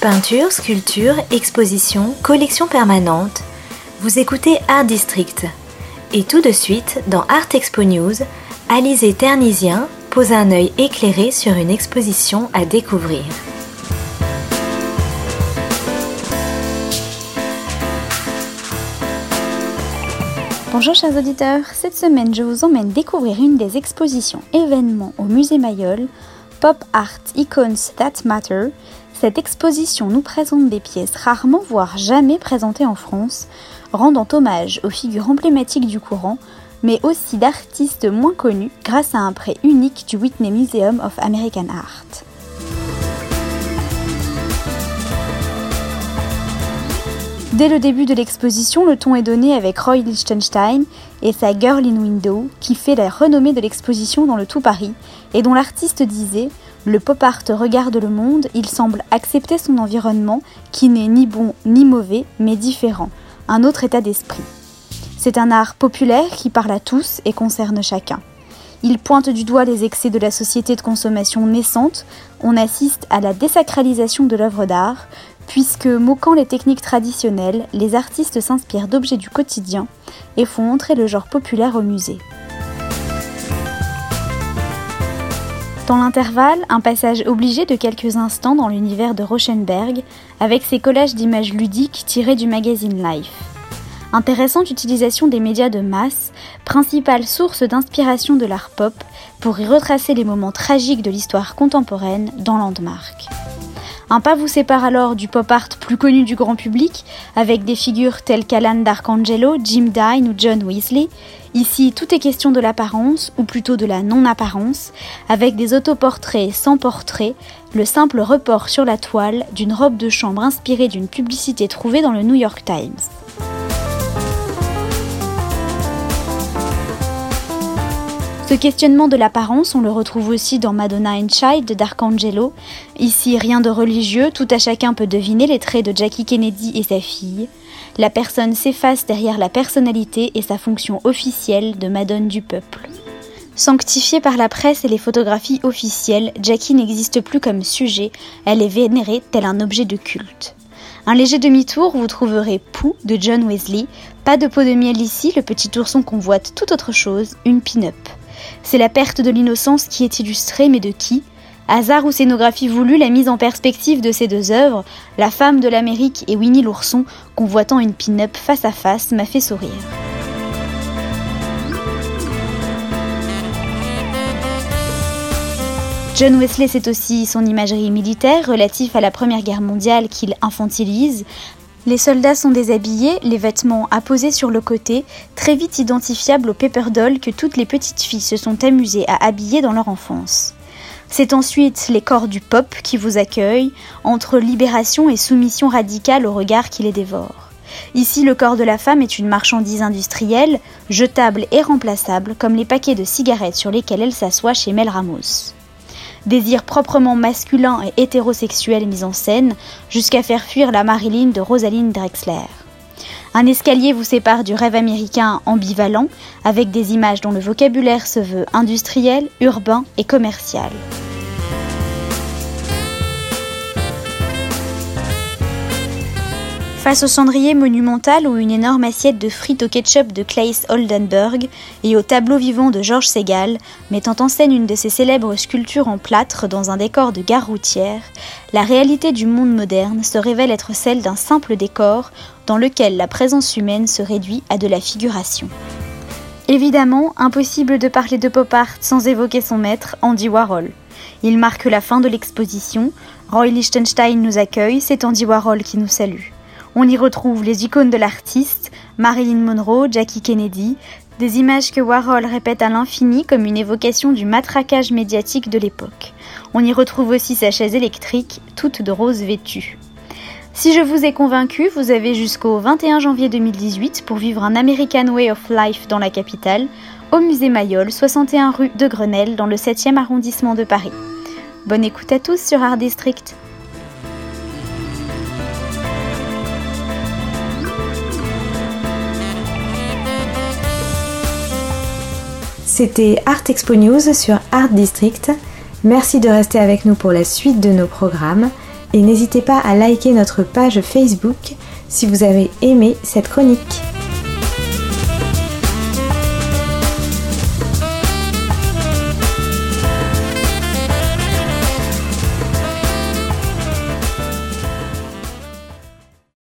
Peinture, sculpture, exposition, collection permanente. Vous écoutez Art District. Et tout de suite, dans Art Expo News, Alizé Ternisien pose un œil éclairé sur une exposition à découvrir. Bonjour chers auditeurs, cette semaine je vous emmène découvrir une des expositions événements au musée Mayol, Pop Art Icons That Matter. Cette exposition nous présente des pièces rarement voire jamais présentées en France, rendant hommage aux figures emblématiques du courant, mais aussi d'artistes moins connus grâce à un prêt unique du Whitney Museum of American Art. Dès le début de l'exposition, le ton est donné avec Roy Lichtenstein et sa Girl in Window, qui fait la renommée de l'exposition dans le tout Paris, et dont l'artiste disait « Le pop art regarde le monde, il semble accepter son environnement, qui n'est ni bon ni mauvais, mais différent, un autre état d'esprit. » C'est un art populaire qui parle à tous et concerne chacun. Il pointe du doigt les excès de la société de consommation naissante, on assiste à la désacralisation de l'œuvre d'art, puisque, moquant les techniques traditionnelles, les artistes s'inspirent d'objets du quotidien et font entrer le genre populaire au musée. Dans l'intervalle, un passage obligé de quelques instants dans l'univers de Rauschenberg, avec ses collages d'images ludiques tirées du magazine Life. Intéressante utilisation des médias de masse, principale source d'inspiration de l'art pop, pour y retracer les moments tragiques de l'histoire contemporaine dans Landmark. Un pas vous sépare alors du pop art plus connu du grand public, avec des figures telles qu'Alan D'Arcangelo, Jim Dine ou John Weasley. Ici, tout est question de l'apparence, ou plutôt de la non-apparence, avec des autoportraits sans portrait, le simple report sur la toile d'une robe de chambre inspirée d'une publicité trouvée dans le New York Times. Ce questionnement de l'apparence, on le retrouve aussi dans Madonna and Child de D'Arcangelo. Ici, rien de religieux, tout à chacun peut deviner les traits de Jackie Kennedy et sa fille. La personne s'efface derrière la personnalité et sa fonction officielle de Madone du peuple. Sanctifiée par la presse et les photographies officielles, Jackie n'existe plus comme sujet, elle est vénérée tel un objet de culte. Un léger demi-tour, vous trouverez Pooh de John Weasley. Pas de pot de miel ici, le petit ourson convoite tout autre chose, une pin-up. C'est la perte de l'innocence qui est illustrée, mais de qui ? Hasard ou scénographie voulue, la mise en perspective de ces deux œuvres, La femme de l'Amérique et Winnie l'ourson, convoitant une pin-up face à face, m'a fait sourire. John Weasley, c'est aussi son imagerie militaire relative à la Première Guerre mondiale qu'il infantilise. Les soldats sont déshabillés, les vêtements apposés sur le côté, très vite identifiables au paper doll que toutes les petites filles se sont amusées à habiller dans leur enfance. C'est ensuite les corps du pop qui vous accueillent, entre libération et soumission radicale au regard qui les dévore. Ici, le corps de la femme est une marchandise industrielle, jetable et remplaçable, comme les paquets de cigarettes sur lesquels elle s'assoit chez Mel Ramos. Désir proprement masculin et hétérosexuel mis en scène, jusqu'à faire fuir la Marilyn de Rosalind Drexler. Un escalier vous sépare du rêve américain ambivalent, avec des images dont le vocabulaire se veut industriel, urbain et commercial. Face au cendrier monumental ou une énorme assiette de frites au ketchup de Claes Oldenburg et au tableau vivant de Georges Segal, mettant en scène une de ses célèbres sculptures en plâtre dans un décor de gare routière, la réalité du monde moderne se révèle être celle d'un simple décor dans lequel la présence humaine se réduit à de la figuration. Évidemment, impossible de parler de pop art sans évoquer son maître, Andy Warhol. Il marque la fin de l'exposition, Roy Lichtenstein nous accueille, c'est Andy Warhol qui nous salue. On y retrouve les icônes de l'artiste, Marilyn Monroe, Jackie Kennedy, des images que Warhol répète à l'infini comme une évocation du matraquage médiatique de l'époque. On y retrouve aussi sa chaise électrique, toute de rose vêtue. Si je vous ai convaincu, vous avez jusqu'au 21 janvier 2018 pour vivre un American Way of Life dans la capitale, au musée Mayol, 61 rue de Grenelle, dans le 7e arrondissement de Paris. Bonne écoute à tous sur Art District. C'était Art Expo News sur Art District. Merci de rester avec nous pour la suite de nos programmes Et n'hésitez pas à liker notre page Facebook si vous avez aimé cette chronique.